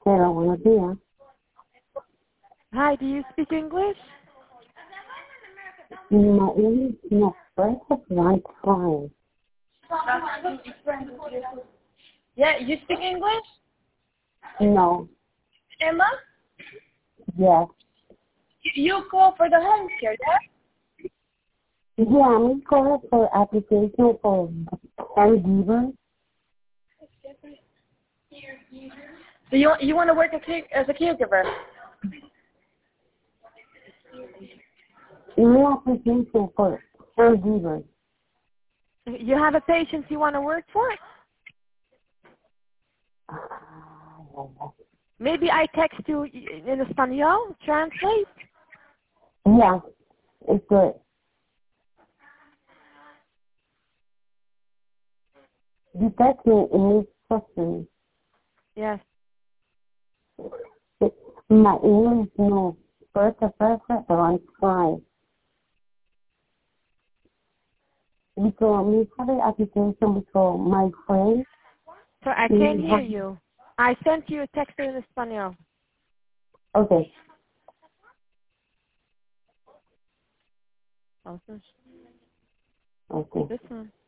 Hola, buenos días. Hi, do you speak English? My English is not perfect, but I'm trying. Yeah, you speak English? No. Emma? Yes. You call for the home care, yeah? Yeah, I'm calling for application for caregiver. So you want to work as a caregiver? No application for caregiver. You have a patient you want to work for? Maybe I text you in Espanol, translate? Yeah, it's good. You text me in this question. Yes. My English is not perfect, but I'm trying. Because we have an application because my friend, So I can't hear you. I sent you a text in Espanol. okay. Oh, Okay. this one.